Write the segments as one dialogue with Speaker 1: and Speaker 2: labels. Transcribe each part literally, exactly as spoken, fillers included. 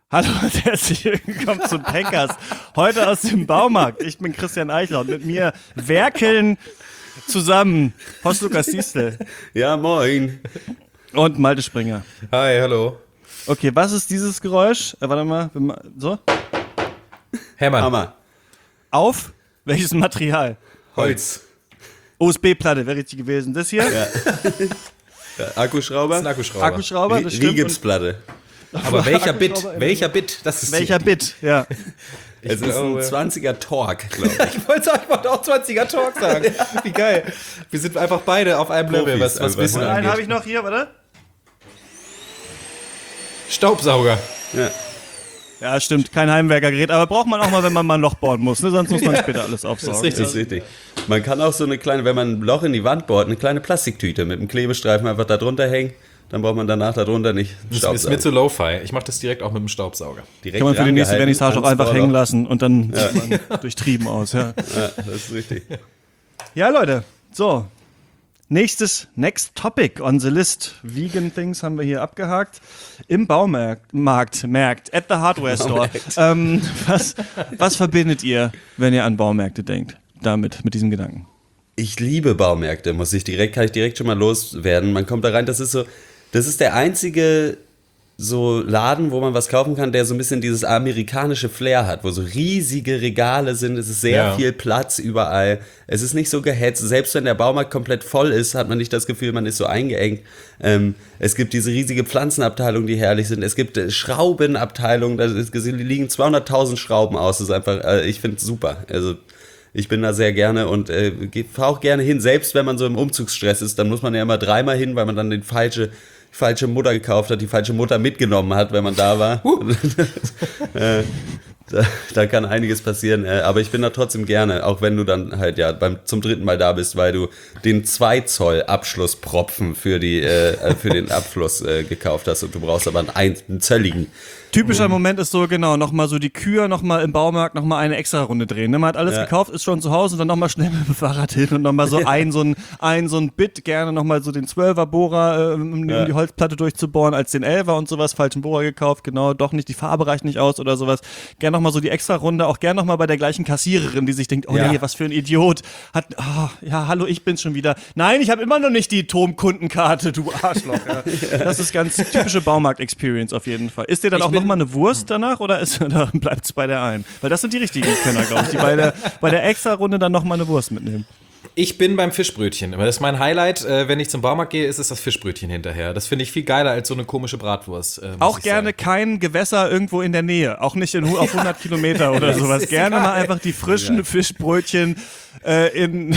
Speaker 1: Hallo und herzlich willkommen zum Pankers. Heute aus dem Baumarkt. Ich bin Christian Eichler und mit mir werkeln zusammen Horst Lukas Diestel.
Speaker 2: Ja, moin.
Speaker 1: Und Malte Springer.
Speaker 3: Hi, hallo.
Speaker 1: Okay, was ist dieses Geräusch? Äh, warte mal, so.
Speaker 3: Hämmern.
Speaker 2: Hammer.
Speaker 1: Auf welches Material?
Speaker 3: Holz.
Speaker 1: U S B-Platte wäre richtig gewesen. Das hier?
Speaker 2: Ja. Ja, Akkuschrauber.
Speaker 3: Das ist ein Akkuschrauber.
Speaker 1: Akkuschrauber, das stimmt.
Speaker 2: Rigipsplatte.
Speaker 3: Aber welcher Bit?
Speaker 1: Akkuschrauber,
Speaker 3: Welcher Bit? Das ist
Speaker 1: Welcher Bit? Ja.
Speaker 2: Es ist ein zwanziger Torque, glaube ich.
Speaker 3: Ich wollte ich wollte auch zwanziger Talk sagen. Wie geil. Wir sind einfach beide auf einem Level, was, was
Speaker 2: einfach.
Speaker 3: Wissen
Speaker 1: Und einen habe
Speaker 3: angeht.
Speaker 1: ich noch hier, warte.
Speaker 3: Staubsauger.
Speaker 2: Ja.
Speaker 1: Ja, stimmt, kein Heimwerkergerät, aber braucht man auch mal, wenn man mal ein Loch bohren muss, ne? Sonst muss man später alles aufsaugen.
Speaker 3: Das ist richtig.
Speaker 2: Das ist richtig. Man kann auch so eine kleine, wenn man ein Loch in die Wand bohrt, eine kleine Plastiktüte mit einem Klebestreifen einfach da drunter hängen. Dann braucht man danach darunter nicht
Speaker 3: Das ist
Speaker 2: Staubsaugen.
Speaker 3: mir zu Lo-Fi. Ich mache das direkt auch mit dem Staubsauger.
Speaker 2: Direkt
Speaker 1: Kann man für die nächste
Speaker 2: rangehalten,
Speaker 1: Vernissage auch
Speaker 2: ans
Speaker 1: einfach
Speaker 2: Bohrloch.
Speaker 1: hängen lassen und dann sieht man durchtrieben aus, ja.
Speaker 2: Ja, das ist richtig.
Speaker 1: Ja, Leute, so. Nächstes, next topic on the list. Vegan Things haben wir hier abgehakt. Im Baumarkt, Markt, Markt, at the Hardware Store. Ähm, was, was verbindet ihr, wenn ihr an Baumärkte denkt? Damit, mit diesem Gedanken.
Speaker 2: Ich liebe Baumärkte, muss ich direkt, kann ich direkt schon mal loswerden. Man kommt da rein, das ist so, das ist der einzige so Laden, wo man was kaufen kann, der so ein bisschen dieses amerikanische Flair hat, wo so riesige Regale sind, es ist sehr
Speaker 3: Ja.
Speaker 2: viel Platz überall, es ist nicht so gehetzt, selbst wenn der Baumarkt komplett voll ist, hat man nicht das Gefühl, man ist so eingeengt. Ähm, es gibt diese riesige Pflanzenabteilung, die herrlich sind, es gibt äh, Schraubenabteilung, da ist- liegen zweihunderttausend Schrauben aus, das ist einfach, äh, ich finde es super, also ich bin da sehr gerne und äh, fahre auch gerne hin, selbst wenn man so im Umzugsstress ist, dann muss man ja immer dreimal hin, weil man dann die falsche falsche Mutter gekauft hat, die falsche Mutter mitgenommen hat, wenn man da war. äh, da, da kann einiges passieren, äh, aber ich bin da trotzdem gerne, auch wenn du dann halt ja beim zum dritten Mal da bist, weil du den zwei Zoll Abschlusspropfen für die äh, für den Abfluss äh, gekauft hast und du brauchst aber einen, ein, einen zölligen.
Speaker 1: Typischer Moment ist so, genau, nochmal so die Kühe, nochmal im Baumarkt, nochmal eine extra Runde drehen. Ne? Man hat alles
Speaker 2: Ja.
Speaker 1: gekauft, ist schon zu Hause und dann nochmal schnell mit dem Fahrrad hin und nochmal so ein, so ein, ein, so ein Bit, gerne nochmal so den Zwölfer-Bohrer, äh, um,
Speaker 2: Ja.
Speaker 1: um die Holzplatte durchzubohren, als den Elfer und sowas, falschen Bohrer gekauft, genau, doch nicht, die Farbe reicht nicht aus oder sowas. Gerne nochmal so die extra Runde, auch gerne nochmal bei der gleichen Kassiererin, die sich denkt, oh
Speaker 2: Ja.
Speaker 1: nee, was für ein Idiot. Hat, oh, ja, hallo, ich bin's schon wieder. Nein, ich habe immer noch nicht die Tom-Kundenkarte, du Arschloch. Ja. Das ist ganz typische Baumarkt-Experience auf jeden Fall. Ist dir dann
Speaker 3: Ich
Speaker 1: auch
Speaker 3: bin-
Speaker 1: nochmal eine Wurst danach oder, ist, oder bleibt es bei der einen? Weil das sind die richtigen Könner, glaube ich, die bei der, bei der Extra-Runde dann nochmal eine Wurst mitnehmen.
Speaker 3: Ich bin beim Fischbrötchen. Das ist mein Highlight. Äh, wenn ich zum Baumarkt gehe, ist es das Fischbrötchen hinterher. Das finde ich viel geiler als so eine komische Bratwurst. Äh, muss
Speaker 1: Auch
Speaker 3: ich
Speaker 1: gerne
Speaker 3: sagen.
Speaker 1: kein Gewässer irgendwo in der Nähe, auch nicht in, auf hundert Kilometer oder sowas.
Speaker 3: ist
Speaker 1: Gerne
Speaker 3: egal.
Speaker 1: mal einfach die frischen Fischbrötchen äh, in,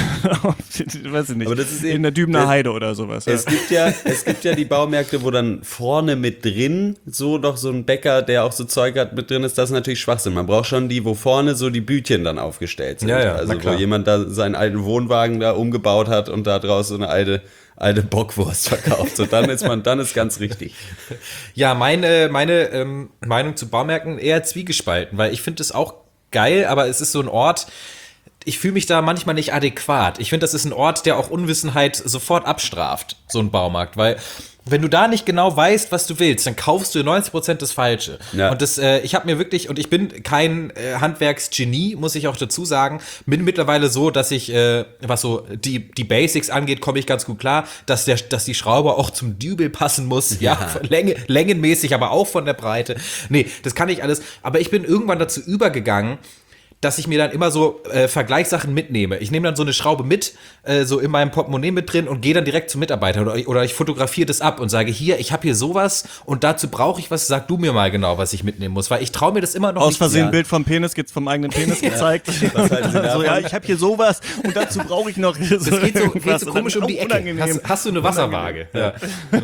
Speaker 1: weiß ich nicht,
Speaker 2: Aber das ist eben-
Speaker 1: in der Dübener
Speaker 2: das-
Speaker 1: Heide oder sowas. Ja.
Speaker 2: Es gibt ja, es gibt ja die Baumärkte, wo dann vorne mit drin so noch so ein Bäcker, der auch so Zeug hat, mit drin ist, das ist natürlich Schwachsinn. Man braucht schon die, wo vorne so die Bütchen dann aufgestellt sind.
Speaker 3: Ja, ja,
Speaker 2: also
Speaker 3: na
Speaker 2: wo
Speaker 3: klar.
Speaker 2: jemand da seinen alten Wohnwagen da umgebaut hat und da draus so eine alte, alte Bockwurst verkauft. So, dann ist man, dann ist ganz richtig.
Speaker 3: Ja, meine, meine ähm, Meinung zu Baumärkten eher zwiegespalten, weil ich finde es auch geil, aber es ist so ein Ort, ich fühle mich da manchmal nicht adäquat. Ich finde, das ist ein Ort, der auch Unwissenheit sofort abstraft, so ein Baumarkt, weil wenn du da nicht genau weißt, was du willst, dann kaufst du neunzig Prozent das Falsche.
Speaker 2: Ja.
Speaker 3: Und das, äh, ich habe mir wirklich, und ich bin kein äh, Handwerksgenie, muss ich auch dazu sagen, bin mittlerweile so, dass ich, äh, was so die, die Basics angeht, komme ich ganz gut klar, dass, der, dass die Schraube auch zum Dübel passen muss, ja,
Speaker 2: Ja.
Speaker 3: Länge, längenmäßig, aber auch von der Breite. Nee, das kann ich alles. Aber ich bin irgendwann dazu übergegangen, dass ich mir dann immer so äh, Vergleichssachen mitnehme. Ich nehme dann so eine Schraube mit, äh, so in meinem Portemonnaie mit drin und gehe dann direkt zum Mitarbeiter oder, oder ich fotografiere das ab und sage, hier, ich habe hier sowas und dazu brauche ich was, sag du mir mal genau, was ich mitnehmen muss, weil ich traue mir das immer noch
Speaker 1: Aus
Speaker 3: nicht.
Speaker 1: Versehen
Speaker 2: ja.
Speaker 1: ein Bild vom Penis, gibt's vom eigenen Penis gezeigt.
Speaker 2: Was halten Sie davon?
Speaker 1: So, ja, ich habe hier sowas und dazu brauche ich noch so
Speaker 3: Das geht so, geht
Speaker 1: irgendwas.
Speaker 3: so
Speaker 1: Und dann
Speaker 3: komisch um die
Speaker 1: auch
Speaker 3: Ecke.
Speaker 1: unangenehm.
Speaker 3: Hast, hast du eine Wasserwaage? Ja.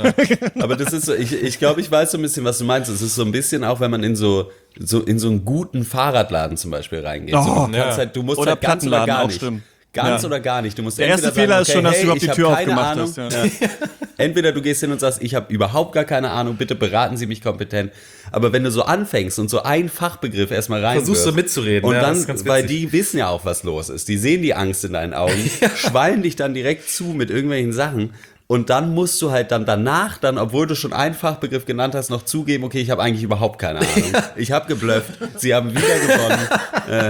Speaker 2: Aber das ist so, ich, ich glaube, ich weiß so ein bisschen, was du meinst. Es ist so ein bisschen auch, wenn man in so, so in so einen guten Fahrradladen zum Beispiel reingeht.
Speaker 1: Oh,
Speaker 2: so, du, kannst
Speaker 3: ja.
Speaker 2: halt, du musst
Speaker 1: Oder
Speaker 2: halt ganz oder
Speaker 1: Plattenladen,
Speaker 2: gar
Speaker 1: auch
Speaker 2: nicht.
Speaker 1: stimmt.
Speaker 2: Ganz
Speaker 1: Ja.
Speaker 2: oder gar nicht. Du musst
Speaker 1: Der erste
Speaker 2: entweder
Speaker 1: Fehler
Speaker 2: sagen,
Speaker 1: ist schon, dass
Speaker 2: hey,
Speaker 1: du überhaupt
Speaker 2: ich
Speaker 1: die
Speaker 2: hab
Speaker 1: Tür
Speaker 2: keine
Speaker 1: aufgemacht
Speaker 2: Ahnung.
Speaker 1: hast, ja.
Speaker 2: Ja. Entweder du gehst hin und sagst, ich habe überhaupt gar keine Ahnung, bitte beraten Sie mich kompetent. Aber wenn du so anfängst und so einen Fachbegriff erstmal rein
Speaker 3: Versuchst du mitzureden,
Speaker 2: und
Speaker 3: ja,
Speaker 2: dann,
Speaker 3: das ist ganz
Speaker 2: weil
Speaker 3: witzig.
Speaker 2: die wissen ja auch, was los ist. Die sehen die Angst in deinen Augen, schwallen dich dann direkt zu mit irgendwelchen Sachen. Und dann musst du halt dann danach, dann, obwohl du schon einen Fachbegriff genannt hast, noch zugeben, okay, ich habe eigentlich überhaupt keine Ahnung. Ich habe geblufft, sie haben wieder gewonnen. äh.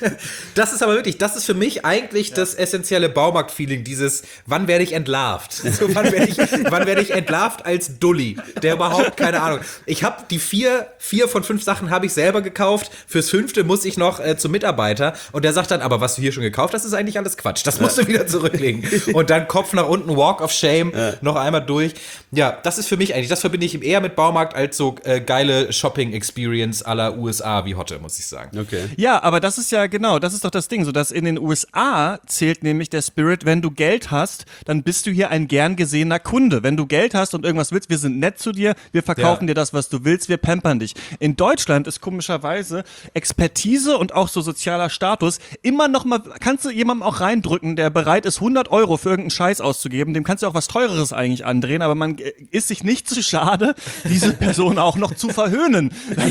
Speaker 3: Das ist aber wirklich, das ist für mich eigentlich ja. das essentielle Baumarkt-Feeling, dieses, wann werde ich entlarvt? So, wann werde ich, wann werde ich entlarvt als Dulli, der überhaupt keine Ahnung. Ich habe die vier, vier von fünf Sachen habe ich selber gekauft, fürs fünfte muss ich noch äh, zum Mitarbeiter und der sagt dann, aber was du hier schon gekauft hast, ist eigentlich alles Quatsch, das musst ja. du wieder zurücklegen. Und dann Kopf nach unten, Walk of Shame, ja. noch einmal durch. Ja, das ist für mich eigentlich, das verbinde ich eher mit Baumarkt als so äh, geile Shopping-Experience à la U S A wie Hotte, muss ich sagen.
Speaker 2: Okay.
Speaker 1: Ja, aber das ist ja genau, das ist doch das Ding, so dass in den U S A zählt nämlich der Spirit, wenn du Geld hast, dann bist du hier ein gern gesehener Kunde. Wenn du Geld hast und irgendwas willst, wir sind nett zu dir, wir verkaufen ja. dir das, was du willst, wir pampern dich. In Deutschland ist komischerweise Expertise und auch so sozialer Status immer noch mal, kannst du jemandem auch reindrücken, der bereit ist, hundert Euro für irgendeinen Scheiß auszugeben, dem kannst du auch was Teureres eigentlich andrehen, aber man ist sich nicht zu schade, diese Person auch noch zu verhöhnen.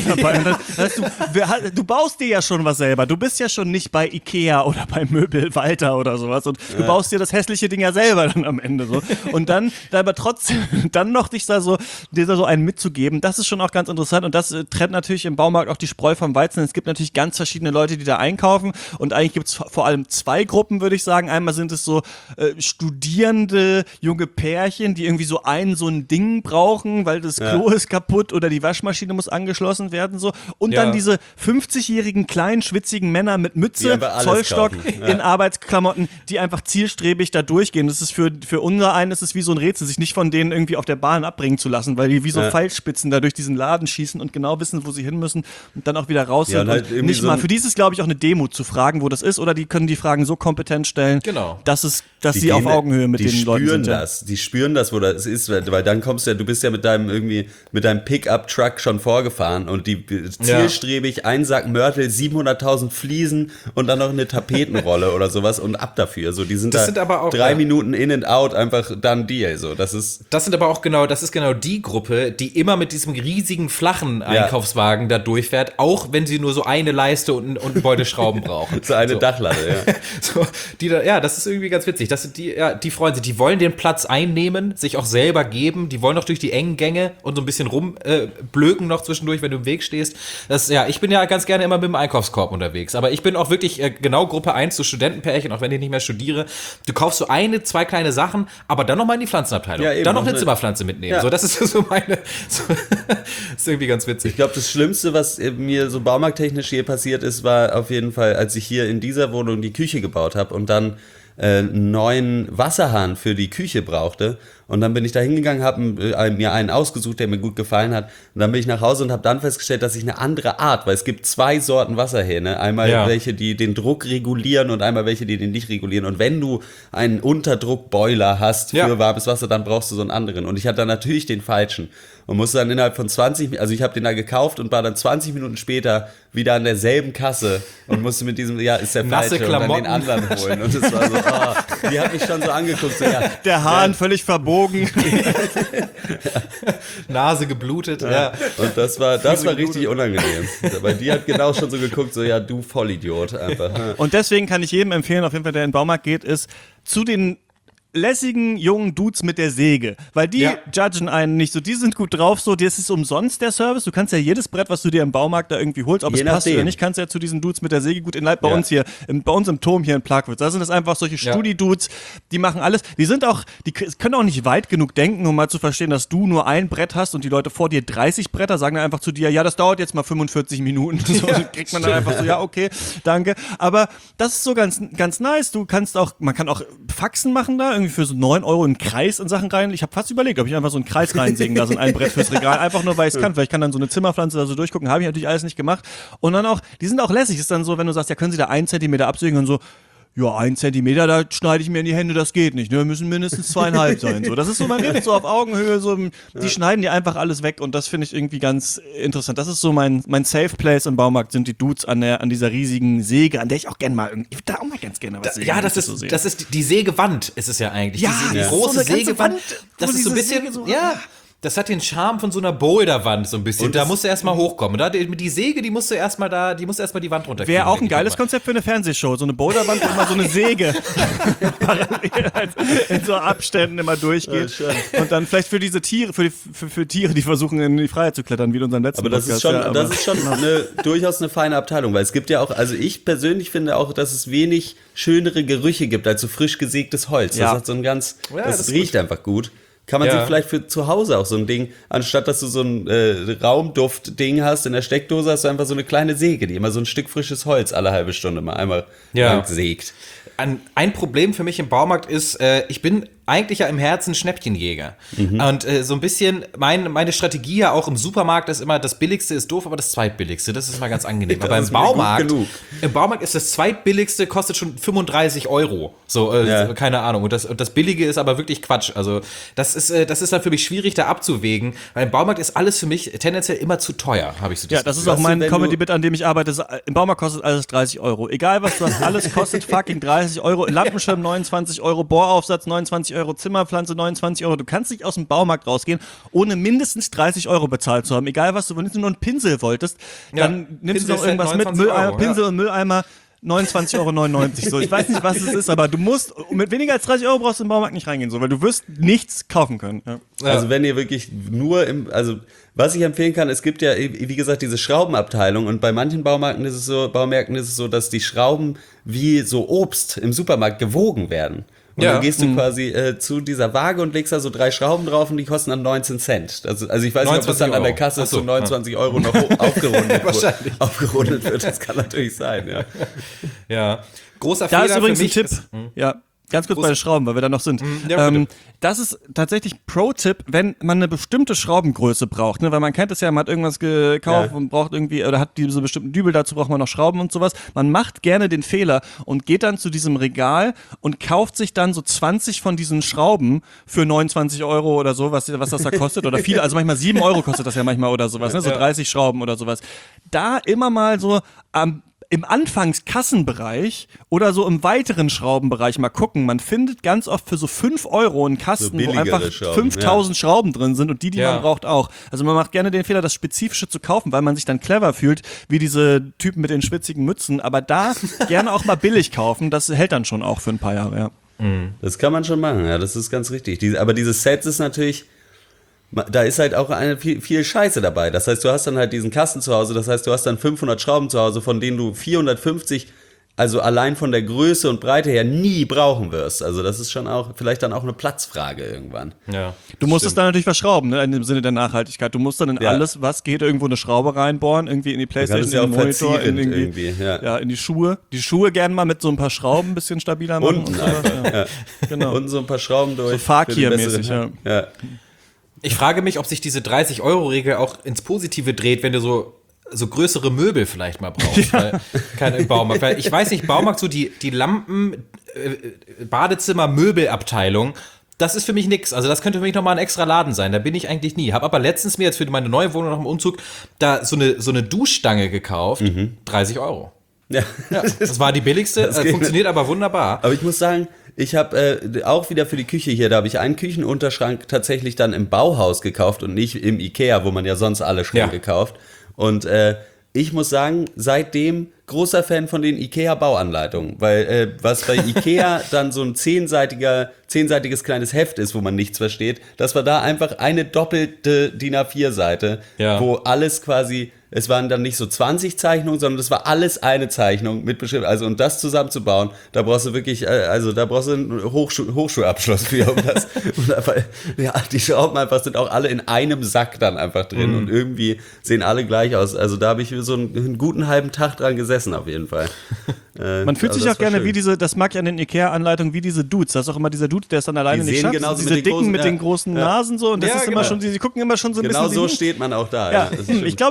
Speaker 1: Das heißt, du, du baust dir ja schon was selber, du bist ja schon nicht bei Ikea oder bei Möbel Walter oder sowas und du ja. baust dir das hässliche Ding ja selber dann am Ende so. Und dann, aber trotzdem, dann noch dich da so, dir da so einen mitzugeben, das ist schon auch ganz interessant und das äh, trennt natürlich im Baumarkt auch die Spreu vom Weizen. Es gibt natürlich ganz verschiedene Leute, die da einkaufen und eigentlich gibt es vor allem zwei Gruppen, würde ich sagen. Einmal sind es so äh, studierende junge Pärchen, die irgendwie so ein, so ein Ding brauchen, weil das Klo ja. ist kaputt oder die Waschmaschine muss angeschlossen werden so. Und ja. dann diese fünfzigjährigen kleinen, schwitzigen Männer mit Mütze, Zollstock ja. in Arbeitsklamotten, die einfach zielstrebig da durchgehen. Das ist für, für unser einen, das ist wie so ein Rätsel, sich nicht von denen irgendwie auf der Bahn abbringen zu lassen, weil die wie so ja. Pfeilspitzen da durch diesen Laden schießen und genau wissen, wo sie hin müssen und dann auch wieder raus
Speaker 2: ja,
Speaker 1: sind.
Speaker 2: und halt
Speaker 1: und nicht
Speaker 2: so
Speaker 1: mal, für die ist es, glaube ich, auch eine Demut zu fragen, wo das ist, oder die können die Fragen so kompetent stellen,
Speaker 3: genau.
Speaker 1: dass, es, dass
Speaker 2: die
Speaker 1: sie auf Augenhöhe mit
Speaker 2: den Leuten sind. Die spüren
Speaker 1: ja.
Speaker 2: das, die spüren das, wo das ist, weil dann kommst du ja, du bist ja mit deinem irgendwie, mit deinem Pickup-Truck schon vorgefahren und die zielstrebig, ja. ein Sack Mörtel, siebenhunderttausend Fliesen und dann noch eine Tapetenrolle oder sowas und ab dafür. So, die sind
Speaker 3: das
Speaker 2: da
Speaker 3: sind aber auch,
Speaker 2: drei
Speaker 3: ja.
Speaker 2: Minuten in and out, einfach dann Deal. So, das ist.
Speaker 3: Das sind aber auch genau, das ist genau die Gruppe, die immer mit diesem riesigen, flachen Einkaufswagen ja. da durchfährt, auch wenn sie nur so eine Leiste und, und einen Beutel Schrauben brauchen.
Speaker 2: So eine so. Dachlatte, ja.
Speaker 3: so, die da, ja, das ist irgendwie ganz witzig. Das sind die, ja, die freuen sich, die wollen den Platz einnehmen, sich auch selber geben, die wollen noch durch die engen Gänge und so ein bisschen rumblöken äh, noch zwischendurch, wenn du im Weg stehst. Das, ja, ich bin ja ganz gerne immer mit dem Einkaufskorb unterwegs, aber ich bin auch wirklich äh, genau Gruppe eins, so Studentenpärchen, auch wenn ich nicht mehr studiere. Du kaufst so eine, zwei kleine Sachen, aber dann noch mal in die Pflanzenabteilung. Ja, eben, dann noch eine Zimmerpflanze mitnehmen. Ja. So, das ist so meine, so, ist irgendwie ganz witzig.
Speaker 2: Ich glaube, das Schlimmste, was mir so baumarkttechnisch hier passiert ist, war auf jeden Fall, als ich hier in dieser Wohnung die Küche gebaut habe und dann äh, einen neuen Wasserhahn für die Küche brauchte. Und dann bin ich da hingegangen, habe äh, mir einen ausgesucht, der mir gut gefallen hat. Und dann bin ich nach Hause und habe dann festgestellt, dass ich eine andere Art, weil es gibt zwei Sorten Wasserhähne. Einmal ja. welche, die den Druck regulieren und einmal welche, die den nicht regulieren. Und wenn du einen Unterdruckboiler hast für ja. warmes Wasser, dann brauchst du so einen anderen. Und ich hatte dann natürlich den falschen. Und musste dann innerhalb von zwanzig, also ich habe den da gekauft und war dann zwanzig Minuten später wieder an derselben Kasse und musste mit diesem, ja, ist der falsche, und dann den anderen holen. Und es war so, oh, die hat mich schon so angeguckt. So, ja,
Speaker 1: der Hahn
Speaker 2: ja.
Speaker 1: völlig verbogen.
Speaker 3: Nase geblutet.
Speaker 2: Ja.
Speaker 3: Ja.
Speaker 2: Und das war, das war richtig unangenehm. Weil die hat genau schon so geguckt, so, ja, du Vollidiot einfach.
Speaker 1: Und deswegen kann ich jedem empfehlen, auf jeden Fall, der in den Baumarkt geht, ist zu den lässigen jungen Dudes mit der Säge, weil die ja. judgen einen nicht so, die sind gut drauf, so, das ist umsonst der Service, du kannst ja jedes Brett, was du dir im Baumarkt da irgendwie holst, ob Je es passt nachdem. oder nicht, kannst ja zu diesen Dudes mit der Säge gut in Leib bei ja. uns hier, im, bei uns im Turm hier in Plagwitz, da sind das einfach solche ja. Studi-Dudes, die machen alles, die sind auch, die können auch nicht weit genug denken, um mal zu verstehen, dass du nur ein Brett hast und die Leute vor dir dreißig Bretter, sagen dann einfach zu dir, ja, das dauert jetzt mal fünfundvierzig Minuten, so ja, kriegt man dann einfach so, ja, okay, danke, aber das ist so ganz, ganz nice, du kannst auch, man kann auch Faxen machen da, irgendwie für so neun Euro einen Kreis in Sachen rein. Ich habe fast überlegt, ob ich einfach so einen Kreis reinsägen lasse in ein Brett fürs Regal. Einfach nur, weil ich es kann. Vielleicht kann dann so eine Zimmerpflanze da so durchgucken. Habe ich natürlich alles nicht gemacht. Und dann auch, die sind auch lässig. Ist dann so, wenn du sagst, ja, können sie da einen Zentimeter absägen und so, ja, ein Zentimeter, da schneide ich mir in die Hände, das geht nicht. Ne? Müssen mindestens zweieinhalb sein. So. Das ist so, man redet so auf Augenhöhe, so, die ja. schneiden dir einfach alles weg und das finde ich irgendwie ganz interessant. Das ist so mein, mein Safe Place im Baumarkt, sind die Dudes an der, an dieser riesigen Säge, an der ich auch gerne mal, ich würde da auch mal ganz gerne was sehen.
Speaker 3: Ja, das ist, so das ist die Sägewand, ist es ja eigentlich.
Speaker 1: Ja,
Speaker 3: die,
Speaker 1: ja.
Speaker 3: große
Speaker 1: so
Speaker 3: Sägewand.
Speaker 1: Wand,
Speaker 3: das ist so ein bisschen,
Speaker 1: so,
Speaker 3: ja. das hat den Charme von so einer Boulderwand so ein bisschen.
Speaker 2: Und
Speaker 3: da
Speaker 2: das-
Speaker 3: musst du erstmal hochkommen. Da, die, die Säge, die musst du erstmal da, die musst du erstmal die Wand runterkriegen.
Speaker 1: Wäre auch ein
Speaker 3: denke ich
Speaker 1: geiles
Speaker 3: mal.
Speaker 1: Konzept für eine Fernsehshow. So eine Boulderwand, wo immer so eine Säge parallel halt in so Abständen immer durchgeht. Und dann vielleicht für diese Tiere, für, die, für, für Tiere, die versuchen in die Freiheit zu klettern, wie in unserem letzten
Speaker 2: Aber das ist
Speaker 1: Podcast.
Speaker 2: schon,
Speaker 1: Ja, aber-
Speaker 2: das ist schon eine, durchaus eine feine Abteilung, weil es gibt ja auch, also ich persönlich finde auch, dass es wenig schönere Gerüche gibt als so frisch gesägtes Holz.
Speaker 1: Ja.
Speaker 2: Das hat so ein ganz,
Speaker 3: Ja,
Speaker 2: das,
Speaker 3: das ist
Speaker 2: riecht einfach gut. Kann man
Speaker 3: Ja.
Speaker 2: sich vielleicht für zu Hause auch so ein Ding, anstatt dass du so ein äh, Raumduft-Ding hast in der Steckdose, hast du einfach so eine kleine Säge, die immer so ein Stück frisches Holz alle halbe Stunde mal einmal
Speaker 3: Ja.
Speaker 2: lang sägt.
Speaker 3: Ein, ein Problem für mich im Baumarkt ist, äh, ich bin eigentlich ja im Herzen Schnäppchenjäger.
Speaker 2: Mhm.
Speaker 3: Und äh, so ein bisschen, mein, meine Strategie ja auch im Supermarkt ist immer, das Billigste ist doof, aber das Zweitbilligste, das ist mal ganz angenehm.
Speaker 2: Das
Speaker 3: aber im
Speaker 2: ist mir gut
Speaker 3: Baumarkt,
Speaker 2: genug.
Speaker 3: im Baumarkt ist das Zweitbilligste, kostet schon fünfunddreißig Euro. So, äh,
Speaker 2: Ja.
Speaker 3: so, keine Ahnung. Und das, und das Billige ist aber wirklich Quatsch. Also das ist, äh, das ist dann für mich schwierig, da abzuwägen, weil im Baumarkt ist alles für mich tendenziell immer zu teuer, habe ich so
Speaker 1: Ja, das ist
Speaker 3: Gefühl.
Speaker 1: auch mein
Speaker 2: wenn du-
Speaker 1: Comedy-Bit, an dem ich arbeite. Das- Im Baumarkt kostet alles dreißig Euro. Egal was du hast, alles kostet fucking dreißig Euro. Lampenschirm neunundzwanzig Euro, Bohraufsatz neunundzwanzig Euro, Zimmerpflanze neunundzwanzig Euro. Du kannst nicht aus dem Baumarkt rausgehen, ohne mindestens dreißig Euro bezahlt zu haben. Egal was du, wenn du nur einen Pinsel wolltest,
Speaker 3: Ja,
Speaker 1: dann nimmst
Speaker 3: Pinsel
Speaker 1: du noch
Speaker 3: ist halt
Speaker 1: irgendwas mit,
Speaker 3: neunundzwanzig
Speaker 1: Mülleimer,
Speaker 3: Euro,
Speaker 1: Pinsel und Mülleimer. neunundzwanzig Euro neunundneunzig. So, ich weiß nicht, was es ist, aber du musst, mit weniger als dreißig Euro brauchst du im Baumarkt nicht reingehen, so, weil du wirst nichts kaufen können. Ja.
Speaker 2: Also wenn ihr wirklich nur im, also was ich empfehlen kann, es gibt ja, wie gesagt, diese Schraubenabteilung und bei manchen Baumärkten ist es so, Baumärkten ist es so, dass die Schrauben wie so Obst im Supermarkt gewogen werden. Und
Speaker 3: Ja.
Speaker 2: dann gehst du quasi äh, zu dieser Waage und legst da so drei Schrauben drauf und die kosten dann neunzehn Cent. Also, also ich weiß nicht, ob das dann an der Kasse
Speaker 3: Ach so,
Speaker 2: zu neunundzwanzig Euro noch ho- aufgerundet,
Speaker 3: Wahrscheinlich.
Speaker 2: wird, aufgerundet wird. Das kann natürlich sein, ja.
Speaker 3: Ja. Großer
Speaker 1: Da
Speaker 3: Fehler
Speaker 1: ist übrigens
Speaker 3: für
Speaker 1: ein
Speaker 3: mich
Speaker 1: Tipp.
Speaker 3: ist-
Speaker 1: Ja, ganz kurz bei den Schrauben, weil wir da noch sind.
Speaker 3: ja,
Speaker 1: ähm, das ist tatsächlich Pro-Tipp, wenn man eine bestimmte Schraubengröße braucht. Ne? Weil man kennt es ja, man hat irgendwas gekauft
Speaker 2: Ja.
Speaker 1: und braucht irgendwie, oder hat diese bestimmten Dübel, dazu braucht man noch Schrauben und sowas. Man macht gerne den Fehler und geht dann zu diesem Regal und kauft sich dann so zwanzig von diesen Schrauben für neunundzwanzig Euro oder so, was, was das da kostet. Oder viele, also manchmal sieben Euro kostet das ja manchmal oder sowas, ne? So dreißig Schrauben oder sowas. Da immer mal so am im Anfangskassenbereich oder so im weiteren Schraubenbereich mal gucken. Man findet ganz oft für so fünf Euro einen Kasten,
Speaker 2: So
Speaker 1: wo
Speaker 2: billigere
Speaker 1: einfach
Speaker 2: Schrauben,
Speaker 1: fünftausend Schrauben drin sind und die, die
Speaker 3: Ja.
Speaker 1: man braucht, auch. Also man macht gerne den Fehler, das Spezifische zu kaufen, weil man sich dann clever fühlt, wie diese Typen mit den schwitzigen Mützen. Aber da gerne auch mal billig kaufen, das hält dann schon auch für ein paar Jahre, ja.
Speaker 2: Das kann man schon machen, ja, das ist ganz richtig. Diese, aber dieses Set ist natürlich, da ist halt auch eine, viel, viel Scheiße dabei. Das heißt, du hast dann halt diesen Kasten zu Hause, das heißt, du hast dann fünfhundert Schrauben zu Hause, von denen du vierhundertfünfzig, also allein von der Größe und Breite her, nie brauchen wirst. Also das ist schon auch, vielleicht dann auch eine Platzfrage irgendwann.
Speaker 3: Ja.
Speaker 1: Du musst es dann natürlich verschrauben, ne, in dem Sinne der Nachhaltigkeit. Du musst dann in
Speaker 2: Ja.
Speaker 1: alles, was geht, irgendwo eine Schraube reinbohren, irgendwie in die Playstation,
Speaker 2: es ja
Speaker 1: in den
Speaker 2: auch
Speaker 1: Monitor, in
Speaker 2: verzierend
Speaker 1: irgendwie,
Speaker 2: irgendwie, ja.
Speaker 1: ja, in die Schuhe. Die Schuhe gerne mal mit so ein paar Schrauben ein bisschen stabiler machen.
Speaker 2: Unten
Speaker 1: und sowas, ja. Genau.
Speaker 2: Und so ein paar Schrauben durch.
Speaker 1: So Fakir-mäßig,
Speaker 2: für die bessere- ja.
Speaker 3: Ich frage mich, ob sich diese dreißig-Euro-Regel auch ins Positive dreht, wenn du so, so größere Möbel vielleicht mal brauchst. Weil, kein, im Baumarkt. Weil ich weiß nicht, Baumarkt, so die, die Lampen, äh, Badezimmer, Möbelabteilung, das ist für mich nix. Also das könnte für mich nochmal ein extra Laden sein. Da bin ich eigentlich nie. Hab aber letztens mir jetzt für meine neue Wohnung nach dem Umzug da so eine, so eine Duschstange gekauft. dreißig Euro.
Speaker 2: Ja.
Speaker 3: Ja, das war die billigste,
Speaker 2: Das
Speaker 3: äh,
Speaker 2: geht.
Speaker 3: funktioniert aber wunderbar.
Speaker 2: Aber ich muss sagen, ich habe äh, auch wieder für die Küche hier, da habe ich einen Küchenunterschrank tatsächlich dann im Bauhaus gekauft und nicht im Ikea, wo man ja sonst alle Schränke
Speaker 3: Ja.
Speaker 2: kauft. Und äh, ich muss sagen, seitdem großer Fan von den Ikea-Bauanleitungen, weil äh, was bei Ikea dann so ein zehnseitiger, zehnseitiges kleines Heft ist, wo man nichts versteht, das war da einfach eine doppelte D I N A vier Seite,
Speaker 3: Ja.
Speaker 2: wo alles quasi, es waren dann nicht so zwanzig Zeichnungen, sondern das war alles eine Zeichnung mit Beschrift. Also und das zusammenzubauen, da brauchst du wirklich, äh, also da brauchst du einen Hochschu- Hochschulabschluss für, um das. Und einfach, ja, die Schrauben einfach sind auch alle in einem Sack dann einfach drin
Speaker 3: Mhm.
Speaker 2: und irgendwie sehen alle gleich aus. Also da habe ich so einen, einen guten halben Tag dran gesessen auf jeden Fall. Äh,
Speaker 1: Man fühlt
Speaker 2: also
Speaker 1: sich
Speaker 2: das
Speaker 1: auch
Speaker 2: war
Speaker 1: gerne
Speaker 2: schön.
Speaker 1: wie diese, das mag ich an den Ikea-Anleitungen, wie diese Dudes. Das ist auch immer dieser Dude, der ist dann alleine
Speaker 2: Die
Speaker 1: nicht
Speaker 2: sehen
Speaker 1: schafft.
Speaker 2: genauso
Speaker 1: diese
Speaker 2: mit den
Speaker 1: Dicken
Speaker 2: großen-
Speaker 1: mit
Speaker 2: ja.
Speaker 1: den großen
Speaker 2: Ja.
Speaker 1: Nasen so. Und das
Speaker 3: Ja,
Speaker 1: ist immer
Speaker 3: genau.
Speaker 1: schon, sie, sie gucken immer schon so ein
Speaker 2: Genau
Speaker 1: bisschen.
Speaker 2: so
Speaker 1: wie-
Speaker 2: steht man auch da.
Speaker 1: Ja,
Speaker 2: Ja, das ist
Speaker 1: hm,
Speaker 2: schön.
Speaker 1: ich glaube, ich bin, äh,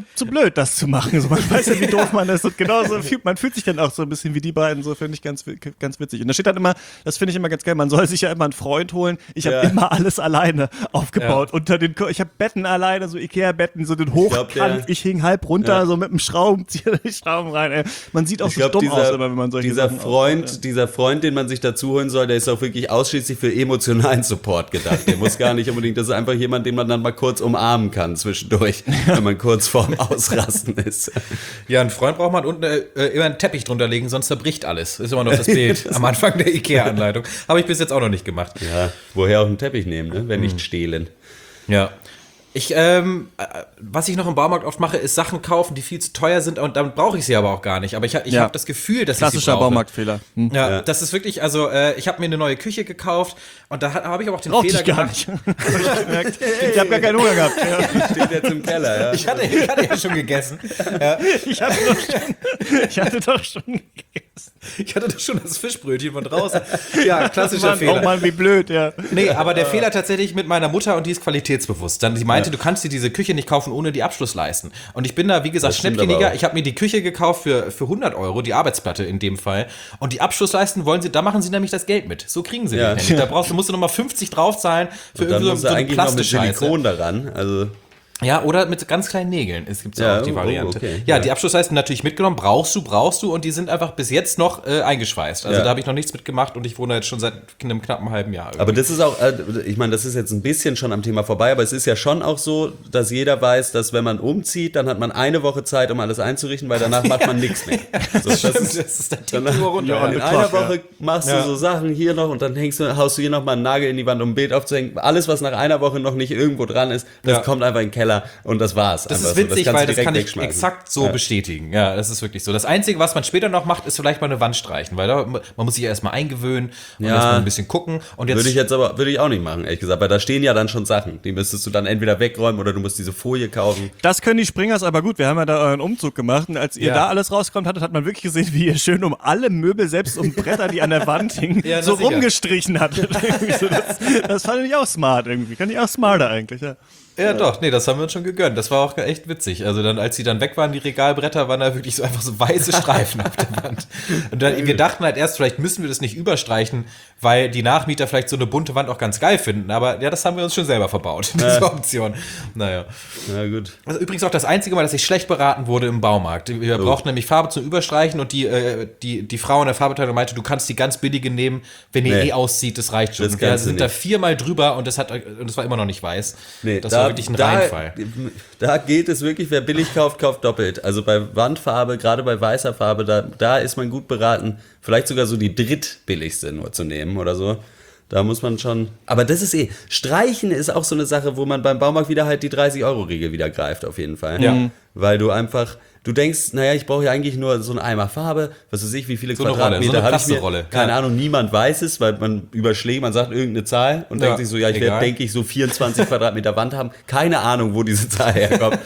Speaker 1: zu blöd, das zu machen. So, man weiß ja, wie doof man ist. Und genauso fühlt man fühlt sich dann auch so ein bisschen wie die beiden. So finde ich ganz, ganz witzig. Und da steht dann immer, das finde ich immer ganz geil, man soll sich ja immer einen Freund holen. Ich habe
Speaker 2: Ja.
Speaker 1: immer alles alleine aufgebaut.
Speaker 3: Ja.
Speaker 1: Unter den, Ko- ich habe Betten alleine, so Ikea-Betten, so den Hochkant.
Speaker 2: der-
Speaker 1: Ich hing halb runter,
Speaker 2: Ja.
Speaker 1: so mit dem Schraubenzieher die Schrauben rein. Ey. Man sieht auch
Speaker 2: Ich
Speaker 1: so
Speaker 2: glaube,
Speaker 1: dumm aus,
Speaker 2: dieser,
Speaker 1: immer, wenn man solche
Speaker 2: dieser
Speaker 1: Sachen
Speaker 2: Freund,
Speaker 1: aufbaut,
Speaker 2: dieser Freund, den man sich dazu holen soll, der ist auch wirklich ausschließlich für emotionalen Support gedacht. Der muss gar nicht unbedingt, das ist einfach jemand, den man dann mal kurz umarmen kann zwischendurch, wenn man kurz vorm Ausrasten ist.
Speaker 3: Ja, einen Freund braucht man unten äh, immer einen Teppich drunter legen, sonst zerbricht alles. Ist immer noch das Bild am Anfang der Ikea-Anleitung. Habe ich bis jetzt auch noch nicht gemacht.
Speaker 2: Ja, woher auch einen Teppich nehmen, ne? wenn nicht stehlen.
Speaker 3: Ja. Ich, ähm, äh, was ich noch im Baumarkt oft mache, ist Sachen kaufen, die viel zu teuer sind und dann brauche ich sie aber auch gar nicht. Aber ich, ha- ich
Speaker 1: Ja.
Speaker 3: habe das Gefühl, dass ich sie
Speaker 1: Klassischer
Speaker 3: brauche.
Speaker 1: Baumarktfehler. Hm.
Speaker 3: Ja,
Speaker 2: Ja.
Speaker 3: das ist wirklich, also äh, ich habe mir eine neue Küche gekauft und da ha- habe ich aber auch den
Speaker 1: Brauchte
Speaker 3: Fehler
Speaker 1: ich gar
Speaker 3: gemacht.
Speaker 1: nicht. Hab ich gemerkt. Ich habe gar keinen Hunger gehabt. Ja.
Speaker 2: Steht jetzt im Keller, ja.
Speaker 3: Ich hatte, ich hatte ja schon gegessen. Ja,
Speaker 1: Ich, hatte doch schon, ich hatte doch schon gegessen.
Speaker 3: ich hatte doch schon das Fischbrötchen von draußen. Ja, klassischer
Speaker 1: Mann,
Speaker 3: Fehler.
Speaker 1: oh Mann, wie blöd, ja.
Speaker 3: Nee, aber der Fehler tatsächlich mit meiner Mutter und die ist qualitätsbewusst. Dann, die meinte, du kannst dir diese Küche nicht kaufen ohne die Abschlussleisten. Und ich bin da, wie gesagt,
Speaker 2: Das stimmt
Speaker 3: Schnäppcheniger.
Speaker 2: aber auch.
Speaker 3: Ich habe mir die Küche gekauft für, für hundert Euro, die Arbeitsplatte in dem Fall. Und die Abschlussleisten wollen sie, da machen sie nämlich das Geld mit. So kriegen sie
Speaker 2: Ja.
Speaker 3: die nämlich. Da brauchst du, musst du nochmal fünfzig draufzahlen für
Speaker 2: Dann
Speaker 3: irgendwie
Speaker 2: muss
Speaker 3: so,
Speaker 2: er
Speaker 3: so eine
Speaker 2: eigentlich noch mit
Speaker 3: Plastikscheiße.
Speaker 2: Silikon daran. Also,
Speaker 3: Ja, oder mit ganz kleinen Nägeln. Es gibt
Speaker 2: Ja,
Speaker 3: auch die
Speaker 2: oh,
Speaker 3: Variante.
Speaker 2: okay.
Speaker 3: Ja,
Speaker 2: Ja.
Speaker 3: die Abschlussleisten natürlich mitgenommen. Brauchst du, brauchst du. Und die sind einfach bis jetzt noch äh, eingeschweißt. Also
Speaker 2: Ja.
Speaker 3: da habe ich noch nichts mitgemacht und ich wohne jetzt schon seit einem knappen halben Jahr.
Speaker 2: aber das ist auch, äh, ich meine, das ist jetzt ein bisschen schon am Thema vorbei, aber es ist ja schon auch so, dass jeder weiß, dass wenn man umzieht, dann hat man eine Woche Zeit, um alles einzurichten, weil danach macht man nichts mehr. So, das
Speaker 3: Stimmt,
Speaker 2: ist,
Speaker 3: das ist dann die
Speaker 2: danach,
Speaker 3: Uhr runter.
Speaker 1: Ja,
Speaker 2: in
Speaker 1: mit
Speaker 2: einer
Speaker 1: Clock,
Speaker 2: Woche machst
Speaker 3: Ja.
Speaker 2: du so Sachen hier noch und dann hängst du, haust du hier noch mal einen Nagel in die Wand, um ein Bild aufzuhängen. Alles, was nach einer Woche noch nicht irgendwo dran ist, das
Speaker 3: Ja.
Speaker 2: kommt einfach in den Keller und das war's.
Speaker 3: Das
Speaker 2: einfach
Speaker 3: ist
Speaker 2: so.
Speaker 3: witzig,
Speaker 2: kannst du
Speaker 3: weil das
Speaker 2: direkt
Speaker 3: kann ich
Speaker 2: wegschmeißen.
Speaker 3: exakt so
Speaker 2: Ja.
Speaker 3: bestätigen. Ja, das ist wirklich so. Das Einzige, was man später noch macht, ist vielleicht mal eine Wand streichen, weil da, man muss sich ja erstmal eingewöhnen und
Speaker 2: Ja.
Speaker 3: erstmal ein bisschen gucken. Und jetzt,
Speaker 2: Würde ich jetzt aber, würde ich auch nicht machen, ehrlich gesagt, weil da stehen ja dann schon Sachen. Die müsstest du dann entweder wegräumen oder du musst diese Folie kaufen.
Speaker 1: Das können die Springers aber gut. Wir haben ja da euren Umzug gemacht. Und als ihr
Speaker 3: Ja.
Speaker 1: da alles rauskommt hattet, hat man wirklich gesehen, wie ihr schön um alle Möbel, selbst um Bretter, die an der Wand hingen,
Speaker 3: Ja, na
Speaker 1: so
Speaker 3: sicher.
Speaker 1: rumgestrichen hattet. Irgendwie so, das, das fand ich auch smart irgendwie. Kann ich auch smarter eigentlich, ja.
Speaker 3: ja, doch, nee, das haben wir uns schon gegönnt. Das war auch echt witzig. Also dann, als sie dann weg waren, die Regalbretter, waren da wirklich so einfach so weiße Streifen auf der Wand. Und dann, wir dachten halt erst, vielleicht müssen wir das nicht überstreichen, weil die Nachmieter vielleicht so eine bunte Wand auch ganz geil finden. Aber ja, das haben wir uns schon selber verbaut, diese Option. Naja.
Speaker 2: Na gut.
Speaker 3: Also übrigens auch das einzige Mal, dass ich schlecht beraten wurde im Baumarkt. Wir
Speaker 2: Oh.
Speaker 3: brauchten nämlich Farbe zum Überstreichen und die, äh, die, die Frau in der Farbabteilung meinte, du kannst die ganz billige nehmen, wenn ihr
Speaker 2: Nee.
Speaker 3: eh auszieht, das reicht schon.
Speaker 2: Das
Speaker 3: Und wir
Speaker 2: kannst du
Speaker 3: sind da
Speaker 2: nicht.
Speaker 3: viermal drüber und das, hat, und das war immer noch nicht weiß.
Speaker 2: Nee,
Speaker 3: das
Speaker 2: da,
Speaker 3: war wirklich ein
Speaker 2: da,
Speaker 3: Reinfall.
Speaker 2: Da geht es wirklich, wer billig kauft, kauft doppelt. Also bei Wandfarbe, gerade bei weißer Farbe, da, da ist man gut beraten, vielleicht sogar so die drittbilligste nur zu nehmen oder so. Da muss man schon. Aber das ist eh. Streichen ist auch so eine Sache, wo man beim Baumarkt wieder halt die dreißig-Euro-Regel wieder greift, auf jeden Fall.
Speaker 3: Ja.
Speaker 2: Weil du einfach. Du denkst, naja, ich brauche ja eigentlich nur so einen Eimer Farbe, was weiß ich, wie viele
Speaker 3: So eine Rolle,
Speaker 2: Quadratmeter
Speaker 3: so eine
Speaker 2: habe ich mir.
Speaker 3: Plasterolle.
Speaker 2: Keine
Speaker 3: Ja.
Speaker 2: Ahnung, niemand weiß es, weil man überschlägt, man sagt irgendeine Zahl und
Speaker 3: Ja,
Speaker 2: denkt sich so, ja, ich werde,
Speaker 3: egal.
Speaker 2: denke ich, so vierundzwanzig Quadratmeter Wand haben. Keine Ahnung, wo diese Zahl herkommt.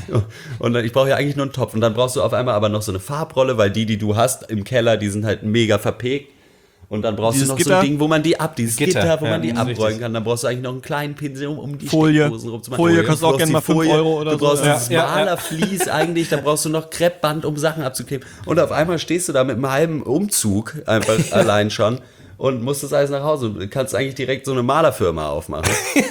Speaker 2: Und dann, ich brauche ja eigentlich nur einen Topf. Und dann brauchst du auf einmal aber noch so eine Farbrolle, weil die, die du hast im Keller, die sind halt mega verpegt. Und dann brauchst
Speaker 1: Dieses
Speaker 2: du noch so
Speaker 1: Gitter?
Speaker 2: ein Ding, wo man die ab, dieses Gitter,
Speaker 3: Gitter,
Speaker 2: wo
Speaker 3: ja,
Speaker 2: man die
Speaker 3: das ist
Speaker 2: abrollen
Speaker 3: richtig.
Speaker 2: kann. Dann brauchst du eigentlich noch einen kleinen Pinsel, um, um die
Speaker 1: Folie.
Speaker 2: Steckdosen rumzumachen.
Speaker 1: Folie kostet
Speaker 2: Du
Speaker 1: auch
Speaker 2: brauchst
Speaker 1: gerne
Speaker 2: die
Speaker 1: mal fünf
Speaker 2: Folie,
Speaker 1: Euro oder
Speaker 2: du
Speaker 1: so.
Speaker 2: brauchst
Speaker 1: Ja,
Speaker 2: dieses
Speaker 3: ja, ja.
Speaker 2: Malervlies eigentlich, dann brauchst du noch Kreppband, um Sachen abzukleben. Und auf einmal stehst du da mit einem halben Umzug einfach allein schon und musst das alles nach Hause. Du kannst eigentlich direkt so eine Malerfirma aufmachen.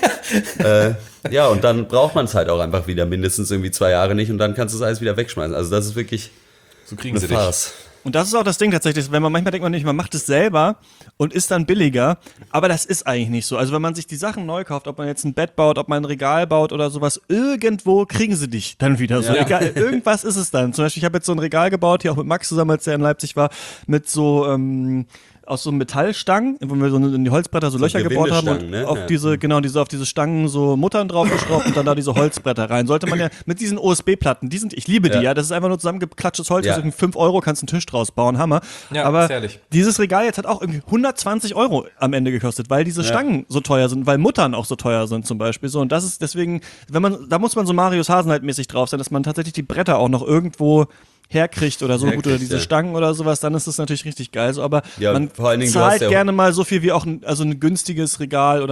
Speaker 2: äh, ja, und dann braucht man es halt auch einfach wieder mindestens irgendwie zwei Jahre nicht und dann kannst du es alles wieder wegschmeißen. Also das ist wirklich
Speaker 3: So kriegen
Speaker 2: eine
Speaker 3: sie dich.
Speaker 2: Farce.
Speaker 1: Und das ist auch das Ding tatsächlich, wenn man manchmal denkt man nicht, man macht es selber und ist dann billiger, aber das ist eigentlich nicht so. Also wenn man sich die Sachen neu kauft, ob man jetzt ein Bett baut, ob man ein Regal baut oder sowas, irgendwo kriegen sie dich dann wieder so.
Speaker 2: Ja.
Speaker 1: Egal, irgendwas ist es dann. Zum Beispiel, ich habe jetzt so ein Regal gebaut, hier auch mit Max zusammen, als der in Leipzig war, mit so ähm, aus so Metallstangen, wo wir so in die Holzbretter so, Löcher gebaut haben und
Speaker 2: Gewindestangen, ne?
Speaker 1: auf
Speaker 2: Ja.
Speaker 1: diese, genau, diese, auf diese Stangen so Muttern draufgeschraubt und dann da diese Holzbretter rein. Sollte man ja mit diesen O S B-Platten, die sind, ich liebe die,
Speaker 2: Ja.
Speaker 1: ja, das ist einfach nur zusammengeklatschtes Holz,
Speaker 2: Ja.
Speaker 1: ja. fünf Euro kannst du einen Tisch draus bauen, Hammer.
Speaker 3: Ja,
Speaker 1: aber
Speaker 3: ist ehrlich.
Speaker 1: dieses Regal jetzt hat auch irgendwie hundertzwanzig Euro am Ende gekostet, weil diese Stangen so teuer sind, weil Muttern auch so teuer sind zum Beispiel. So, und das ist deswegen, wenn man, da muss man so Marius Hasenheit mäßig drauf sein, dass man tatsächlich die Bretter auch noch irgendwo herkriegt oder so
Speaker 2: Herkriegt,
Speaker 1: gut oder diese
Speaker 2: ja.
Speaker 1: Stangen oder sowas, dann ist das natürlich richtig geil. So, aber
Speaker 2: Ja,
Speaker 1: man
Speaker 2: vor allen Dingen, du hast
Speaker 1: zahlt
Speaker 2: ja-
Speaker 1: gerne mal so viel wie auch ein, also ein günstiges Regal oder ein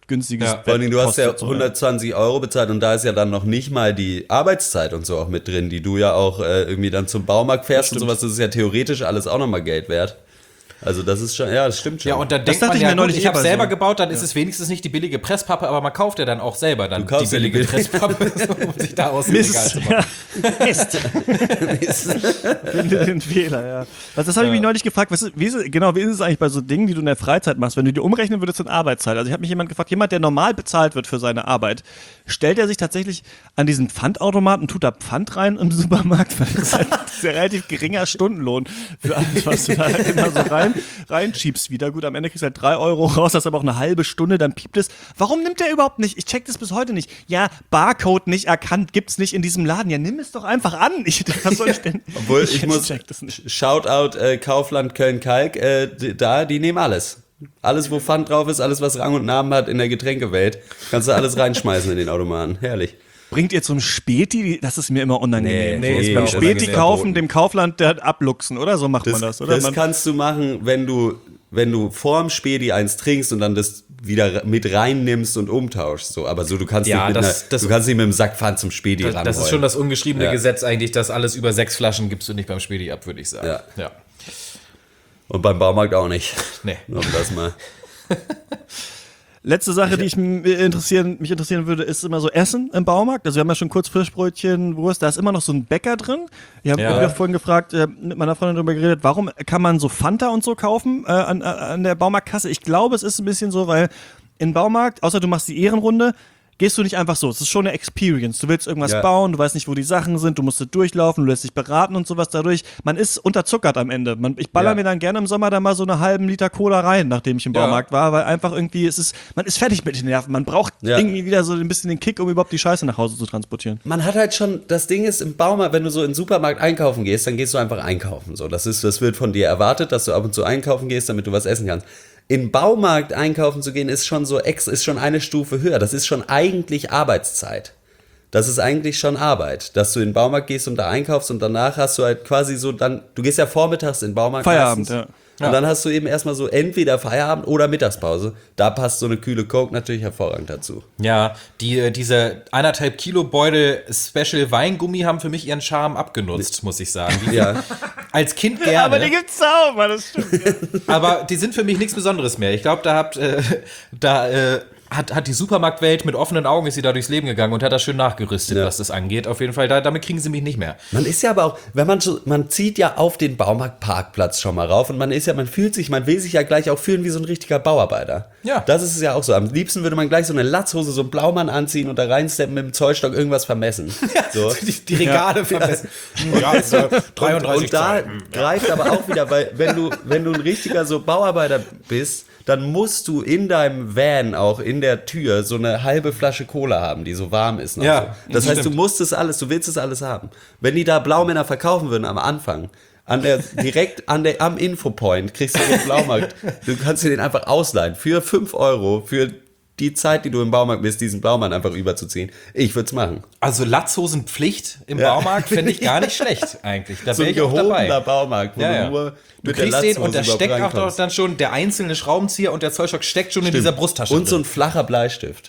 Speaker 1: günstiges
Speaker 3: Ja.
Speaker 1: Bett
Speaker 2: Vor allem, du hast ja
Speaker 1: kostet, so,
Speaker 2: hundertzwanzig Euro bezahlt und da ist ja dann noch nicht mal die Arbeitszeit und so auch mit drin, die du ja auch äh, irgendwie dann zum Baumarkt fährst und sowas. Das ist ja theoretisch alles auch nochmal Geld wert. Also das ist schon, ja, das stimmt schon.
Speaker 3: Ja, und dann denkt
Speaker 1: dachte
Speaker 3: man
Speaker 1: ich
Speaker 3: ja,
Speaker 1: mir
Speaker 3: gut,
Speaker 1: neulich
Speaker 3: ich
Speaker 1: eh
Speaker 3: habe
Speaker 1: bei
Speaker 3: selber
Speaker 1: so-
Speaker 3: gebaut, dann ist es wenigstens nicht die billige Presspappe, aber man kauft ja dann auch selber dann
Speaker 2: Du kaufst
Speaker 3: die
Speaker 2: ja die
Speaker 3: billige
Speaker 2: billige-
Speaker 3: Presspappe, um sich da aus dem Regal
Speaker 1: Mist,
Speaker 3: zu machen.
Speaker 1: ja. Mist. Finde den Fehler, ja. Was, das habe ich mich neulich gefragt, was ist, wie ist es, genau, wie ist es eigentlich bei so Dingen, die du in der Freizeit machst, wenn du die umrechnen würdest in Arbeitszeit? Also ich habe mich jemand gefragt, jemand, der normal bezahlt wird für seine Arbeit, stellt er sich tatsächlich an diesen Pfandautomaten, tut da Pfand rein im Supermarkt, weil das ist halt ein sehr relativ geringer Stundenlohn für alles, was du da immer so rein, reinschiebst wieder. Gut, am Ende kriegst du halt drei Euro raus, das ist aber auch eine halbe Stunde, dann piept es. Warum nimmt der überhaupt nicht? Ich check das bis heute nicht. Ja, Barcode nicht erkannt, gibt's nicht in diesem Laden. Ja, nimm es doch einfach an. Ich, was soll ich denn?
Speaker 2: Obwohl, ich,
Speaker 1: ich
Speaker 2: muss,
Speaker 1: check das nicht.
Speaker 2: Shoutout äh, Kaufland Köln-Kalk, äh, die, da, die nehmen alles. Alles, wo Pfand drauf ist, alles, was Rang und Namen hat in der Getränkewelt, kannst du alles reinschmeißen in den Automaten. Herrlich.
Speaker 1: Bringt ihr zum Späti? Das ist mir immer unangenehm.
Speaker 3: Nee,
Speaker 1: so,
Speaker 3: ist mir
Speaker 1: beim
Speaker 3: auch
Speaker 1: Späti
Speaker 3: unangenehm.
Speaker 1: kaufen, dem Kaufland der abluchsen, oder? So macht
Speaker 2: Das,
Speaker 1: man das, oder?
Speaker 2: das
Speaker 1: Man,
Speaker 2: kannst du machen, wenn du, wenn du vorm Späti eins trinkst und dann das wieder mit reinnimmst und umtauschst. So. Aber so, du kannst,
Speaker 3: Ja,
Speaker 2: nicht, mit
Speaker 3: das-
Speaker 2: einer,
Speaker 3: das-
Speaker 2: du kannst nicht mit dem Sack Pfand zum Späti
Speaker 3: Das,
Speaker 2: ran.
Speaker 3: das ist schon das ungeschriebene
Speaker 2: Ja.
Speaker 3: Gesetz eigentlich, dass alles über sechs Flaschen gibst du nicht beim Spedi ab, würde ich sagen.
Speaker 2: Ja.
Speaker 3: ja.
Speaker 2: Und beim Baumarkt auch nicht.
Speaker 3: Nee.
Speaker 2: Nur um das mal.
Speaker 1: Letzte Sache, die ich m- interessieren, mich interessieren würde, ist immer so Essen im Baumarkt. Also wir haben ja schon kurz Fischbrötchen, Wurst, da ist immer noch so ein Bäcker drin. Ich habe
Speaker 3: Ja.
Speaker 1: ja. vorhin gefragt, äh, mit meiner Freundin darüber geredet, warum kann man so Fanta und so kaufen äh, an, an der Baumarktkasse? Ich glaube, es ist ein bisschen so, weil im Baumarkt, außer du machst die Ehrenrunde, gehst du nicht einfach so. Es ist schon eine Experience. Du willst irgendwas
Speaker 2: Ja.
Speaker 1: bauen, du weißt nicht, wo die Sachen sind, du musst da durchlaufen, du lässt dich beraten und sowas dadurch. Man ist unterzuckert am Ende. Man, ich baller
Speaker 2: Ja.
Speaker 1: mir dann gerne im Sommer da mal so einen halben Liter Cola rein, nachdem ich im
Speaker 3: Ja.
Speaker 1: Baumarkt war, weil einfach irgendwie, es ist, man ist fertig mit den Nerven. Man braucht
Speaker 2: Ja.
Speaker 1: irgendwie wieder so ein bisschen den Kick, um überhaupt die Scheiße nach Hause zu transportieren.
Speaker 2: Man hat halt schon, das Ding ist im Baumarkt, wenn du so in den Supermarkt einkaufen gehst, dann gehst du einfach einkaufen. So, das ist, das wird von dir erwartet, dass du ab und zu einkaufen gehst, damit du was essen kannst. In Baumarkt einkaufen zu gehen, ist schon so ex, ist schon eine Stufe höher. Das ist schon eigentlich Arbeitszeit. Das ist eigentlich schon Arbeit, dass du in den Baumarkt gehst und da einkaufst und danach hast du halt quasi so dann, du gehst ja vormittags in den Baumarkt.
Speaker 1: Feierabend,
Speaker 2: meistens.
Speaker 1: ja.
Speaker 2: Und dann hast du eben erstmal so entweder Feierabend oder Mittagspause. Da passt so eine kühle Coke natürlich hervorragend dazu.
Speaker 3: Ja, die, diese eineinhalb Kilo Beutel Special Weingummi haben für mich ihren Charme abgenutzt, muss ich sagen. Die
Speaker 2: Ja.
Speaker 3: als Kind gerne.
Speaker 1: Aber die gibt's auch, Mann, das stimmt.
Speaker 3: Aber die sind für mich nichts Besonderes mehr. Ich glaube, da habt, äh, da äh, hat, hat die Supermarktwelt mit offenen Augen ist sie da durchs Leben gegangen und hat das schön nachgerüstet,
Speaker 2: Ja.
Speaker 3: was das angeht. Auf jeden Fall, da, damit kriegen sie mich nicht mehr.
Speaker 2: Man ist ja aber auch, wenn man so, man zieht ja auf den Baumarktparkplatz schon mal rauf und man ist ja, man fühlt sich, man will sich ja gleich auch fühlen wie so ein richtiger Bauarbeiter.
Speaker 3: Ja.
Speaker 2: Das ist es ja auch so. Am liebsten würde man gleich so eine Latzhose, so einen Blaumann anziehen und da reinsteppen mit dem Zollstock irgendwas vermessen. So.
Speaker 3: Die, die Regale vermessen. Ja, ist, äh, dreiunddreißig
Speaker 2: Und da
Speaker 3: Zoll.
Speaker 2: greift aber auch wieder, weil wenn du, wenn du ein richtiger so Bauarbeiter bist, dann musst du in deinem Van auch in der Tür so eine halbe Flasche Cola haben, die so warm ist. Noch
Speaker 3: Ja,
Speaker 2: so. Das
Speaker 3: das
Speaker 2: heißt,
Speaker 3: stimmt.
Speaker 2: du musst es alles, du willst es alles haben. Wenn die da Blaumänner verkaufen würden am Anfang, an der, direkt an der, am Infopoint kriegst du den Blaumarkt, du kannst dir den einfach ausleihen für fünf Euro, für die Zeit, die du im Baumarkt bist, diesen Blaumann einfach überzuziehen. Ich würde es machen.
Speaker 3: Also Latzhosenpflicht im
Speaker 2: Ja.
Speaker 3: Baumarkt fände ich gar nicht schlecht eigentlich. Da
Speaker 2: So
Speaker 3: wäre
Speaker 2: ein
Speaker 3: ich auch
Speaker 2: gehobener
Speaker 3: dabei.
Speaker 2: Baumarkt, wo
Speaker 3: Ja,
Speaker 2: du
Speaker 3: ja.
Speaker 2: nur
Speaker 3: Du
Speaker 2: mit der
Speaker 3: kriegst den und da
Speaker 2: Latzhose
Speaker 3: steckt
Speaker 2: überhaupt
Speaker 3: auch doch
Speaker 2: reinkommst.
Speaker 3: dann schon der einzelne Schraubenzieher und der Zollstock steckt schon in dieser Brusttasche
Speaker 2: Und so
Speaker 3: drin.
Speaker 2: ein flacher Bleistift.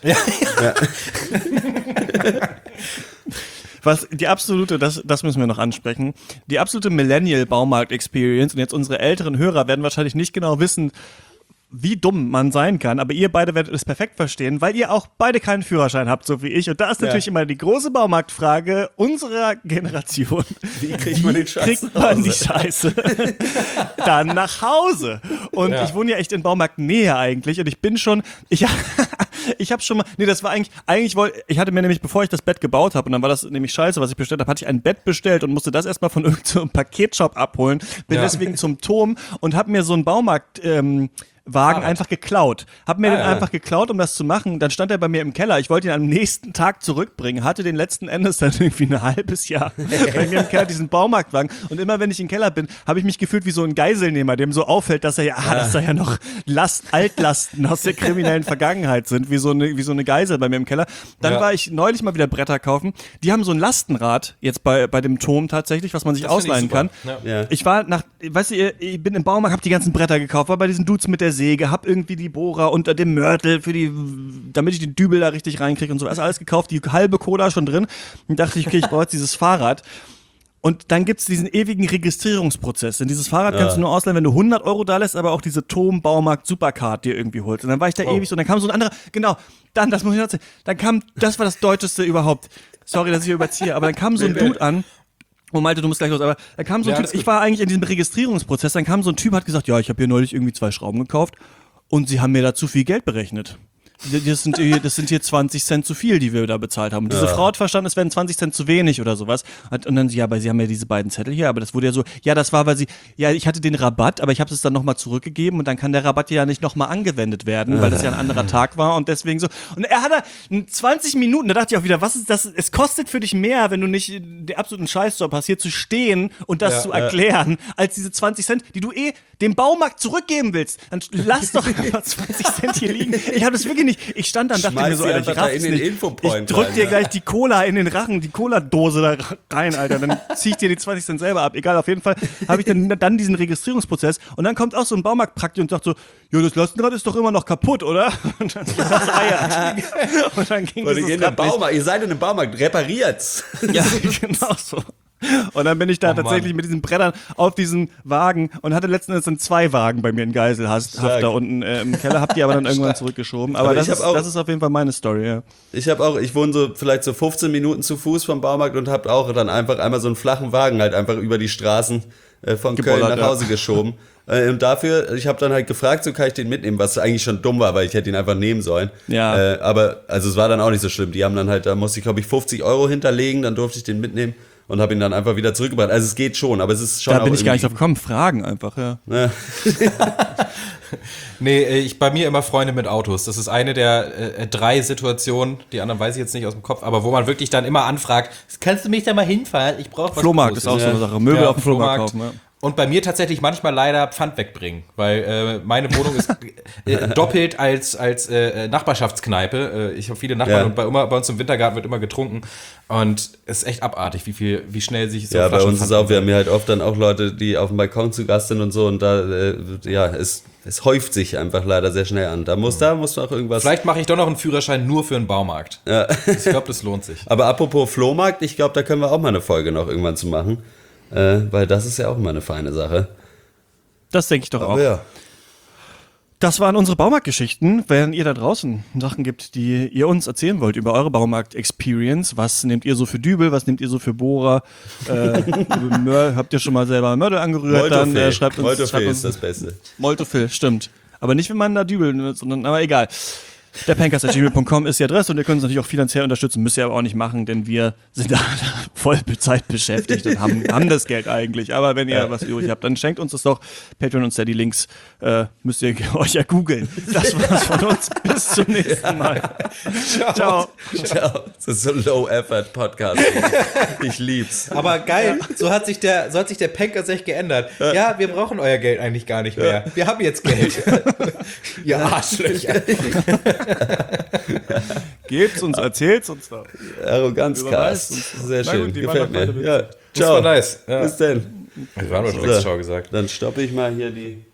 Speaker 1: Was die absolute, das, das müssen wir noch ansprechen, die absolute Millennial-Baumarkt-Experience, und jetzt unsere älteren Hörer werden wahrscheinlich nicht genau wissen, wie dumm man sein kann, aber ihr beide werdet es perfekt verstehen, weil ihr auch beide keinen Führerschein habt, so wie ich. Und da ist natürlich
Speaker 2: Ja.
Speaker 1: immer die große Baumarktfrage unserer Generation.
Speaker 2: Wie kriegt man den Scheiß
Speaker 1: kriegt
Speaker 2: nach
Speaker 1: man die
Speaker 2: Hause?
Speaker 1: Scheiße dann nach Hause? Und
Speaker 3: Ja.
Speaker 1: ich wohne ja echt in Baumarktnähe eigentlich und ich bin schon, ich, ich habe schon mal, nee, das war eigentlich, eigentlich wollte, ich hatte mir nämlich, bevor ich das Bett gebaut habe, und dann war das nämlich scheiße, was ich bestellt habe, hatte ich ein Bett bestellt und musste das erstmal von irgendeinem so Paketshop abholen, bin
Speaker 3: Ja.
Speaker 1: deswegen zum Turm und habe mir so einen Baumarkt, ähm, Wagen
Speaker 3: Fahrrad.
Speaker 1: einfach geklaut. Hab mir
Speaker 3: Ah,
Speaker 1: den
Speaker 3: ja.
Speaker 1: einfach geklaut, um das zu machen. Dann stand er bei mir im Keller. Ich wollte ihn am nächsten Tag zurückbringen. Hatte den letzten Endes dann irgendwie ein halbes Jahr bei mir im Keller diesen Baumarktwagen. Und immer wenn ich im Keller bin, habe ich mich gefühlt wie so ein Geiselnehmer, dem so auffällt, dass er ja, ah, dass da ja noch Last, Altlasten aus der kriminellen Vergangenheit sind, wie so eine, wie so eine Geisel bei mir im Keller. Dann
Speaker 3: Ja.
Speaker 1: war ich neulich mal wieder Bretter kaufen. Die haben so ein Lastenrad jetzt bei, bei dem Turm tatsächlich, was man sich
Speaker 3: Das finde ich
Speaker 1: ausleihen
Speaker 3: super.
Speaker 1: kann.
Speaker 3: Ja.
Speaker 2: Ja.
Speaker 1: Ich war nach, weißt du, ich bin im Baumarkt, hab die ganzen Bretter gekauft, war bei diesen Dudes mit der Säge, hab irgendwie die Bohrer unter dem Mörtel für die, damit ich den Dübel da richtig reinkriege und so. Also alles gekauft, die halbe Cola schon drin. Und dachte ich, okay, ich brauche jetzt dieses Fahrrad. Und dann gibt's diesen ewigen Registrierungsprozess. Denn dieses Fahrrad ja. kannst du nur ausleihen, wenn du hundert Euro da lässt, aber auch diese Tom Baumarkt Supercard dir irgendwie holst. Und dann war ich da oh. ewig so, und dann kam so ein anderer, genau, dann, das muss ich noch erzählen, dann kam, das war das Deutscheste überhaupt. Sorry, dass ich hier überziehe, aber dann kam so ein Dude an, oh Malte, du musst gleich los, aber da kam so ein ja, Typ, ich war eigentlich in diesem Registrierungsprozess, dann kam so ein Typ, hat gesagt, ja, ich habe hier neulich irgendwie zwei Schrauben gekauft und sie haben mir da zu viel Geld berechnet. Das sind, das sind hier zwanzig Cent zu viel, die wir da bezahlt haben. Und diese ja. Frau hat verstanden, es wären zwanzig Cent zu wenig oder sowas. Und dann, ja, aber sie haben ja diese beiden Zettel hier, aber das wurde ja so, ja, das war, weil sie, ja, ich hatte den Rabatt, aber ich habe es dann nochmal zurückgegeben und dann kann der Rabatt ja nicht nochmal angewendet werden, weil das ja ein anderer Tag war und deswegen so. Und er hat da zwanzig Minuten, da dachte ich auch wieder, was ist das? Es kostet für dich mehr, wenn du nicht den absoluten Scheißjob hast, hier zu stehen und das ja, zu erklären, ja. als diese zwanzig Cent, die du eh dem Baumarkt zurückgeben willst. Dann lass doch einfach zwanzig Cent hier liegen. Ich habe das wirklich nicht. Ich stand da und dachte mir so, Alter, ich raff's nicht. Ich drück dir gleich die Cola in den Rachen, die Cola-Dose da rein, Alter. Dann zieh ich dir die zwanzig Cent selber ab. Egal, auf jeden Fall habe ich dann, dann diesen Registrierungsprozess. Und dann kommt auch so ein Baumarktpraktiker und sagt so, ja, das Lastenrad ist doch immer noch kaputt, oder? Und dann, das, ah, ja. Und dann ging
Speaker 2: das in Baumarkt, ihr seid in einem Baumarkt, repariert's.
Speaker 1: Ja, genau so. Und dann bin ich da oh, tatsächlich Mann. mit diesen Brettern auf diesen Wagen und hatte letzten Endes dann zwei Wagen bei mir in Geiselhaft da unten äh, im Keller, hab die aber dann irgendwann zurückgeschoben. Aber, aber das, ist, auch, das ist auf jeden Fall meine Story, ja.
Speaker 2: Ich habe auch, ich wohne so vielleicht so fünfzehn Minuten zu Fuß vom Baumarkt und hab auch dann einfach einmal so einen flachen Wagen halt einfach über die Straßen äh, von Gebollert, Köln nach Hause ja. geschoben. Äh, und dafür, ich habe dann halt gefragt, so kann ich den mitnehmen, was eigentlich schon dumm war, weil ich hätte ihn einfach nehmen sollen.
Speaker 1: Ja.
Speaker 2: Äh, aber, also es war dann auch nicht so schlimm. Die haben dann halt, da musste ich glaube ich fünfzig Euro hinterlegen, dann durfte ich den mitnehmen. Und habe ihn dann einfach wieder zurückgebracht. Also es geht schon, aber es ist schon.
Speaker 1: Da bin ich gar nicht drauf gekommen. Fragen einfach, ja. ja.
Speaker 3: Nee, ich bei mir immer Freunde mit Autos. Das ist eine der äh, drei Situationen, die anderen weiß ich jetzt nicht aus dem Kopf, aber wo man wirklich dann immer anfragt, kannst du mich da mal hinfahren? Ich brauche was.
Speaker 1: Flohmarkt ist auch so eine Sache. Möbel ja, auf dem Flohmarkt kaufen, ja.
Speaker 3: Und bei mir tatsächlich manchmal leider Pfand wegbringen, weil äh, meine Wohnung ist äh, doppelt als, als äh, Nachbarschaftskneipe. Äh, ich habe viele Nachbarn ja. und bei, immer, bei uns im Wintergarten wird immer getrunken und es ist echt abartig, wie viel, wie schnell sich so
Speaker 2: ja, Flaschen bei uns ist auch, wir haben ja halt oft dann auch Leute, die auf dem Balkon zu Gast sind und so und da, äh, ja, es, es häuft sich einfach leider sehr schnell an. Da muss, da muss man auch irgendwas...
Speaker 3: Vielleicht mache ich doch noch einen Führerschein nur für einen Baumarkt. Ja. Ich glaube, das lohnt sich.
Speaker 2: Aber apropos Flohmarkt, ich glaube, da können wir auch mal eine Folge noch irgendwann zu machen. Äh, weil das ist ja auch immer eine feine Sache.
Speaker 1: Das denke ich doch
Speaker 2: Aber
Speaker 1: auch.
Speaker 2: Ja.
Speaker 1: Das waren unsere Baumarktgeschichten. Wenn ihr da draußen Sachen gibt, die ihr uns erzählen wollt über eure Baumarkt-Experience, was nehmt ihr so für Dübel, was nehmt ihr so für Bohrer? Äh, Mör, habt ihr schon mal selber Mörtel angerührt? Dann äh, schreibt uns.
Speaker 2: Moltofil ist das Beste.
Speaker 1: Moltofil, stimmt. Aber nicht, wenn man da Dübel, sondern, aber egal. Der Pankers at gmail punkt com ist die Adresse und ihr könnt uns natürlich auch finanziell unterstützen, müsst ihr aber auch nicht machen, denn wir sind da voll Zeit beschäftigt und haben, haben das Geld eigentlich. Aber wenn ihr ja. was übrig habt, dann schenkt uns das doch. Patreon und Steady Links äh, müsst ihr euch ja googeln. Das war's von uns. Bis zum nächsten Mal.
Speaker 2: Ciao. Ciao. Ciao. Das ist so ein Low-Effort-Podcast. Ich lieb's.
Speaker 3: Aber geil, so hat sich der, so hat sich der Pankers echt geändert. Ja, wir brauchen euer Geld eigentlich gar nicht mehr. Wir haben jetzt Geld. Ihr Arschlöcher.
Speaker 1: Gebt's uns, erzählt's uns doch.
Speaker 2: Arroganzcast. Sehr schön.
Speaker 1: Gut,
Speaker 2: gefällt mir. Ja.
Speaker 3: Ciao. Das war nice. Ja.
Speaker 2: Bis dann.
Speaker 3: Wir waren doch schon so, Ciao gesagt.
Speaker 2: Dann stoppe ich mal hier die...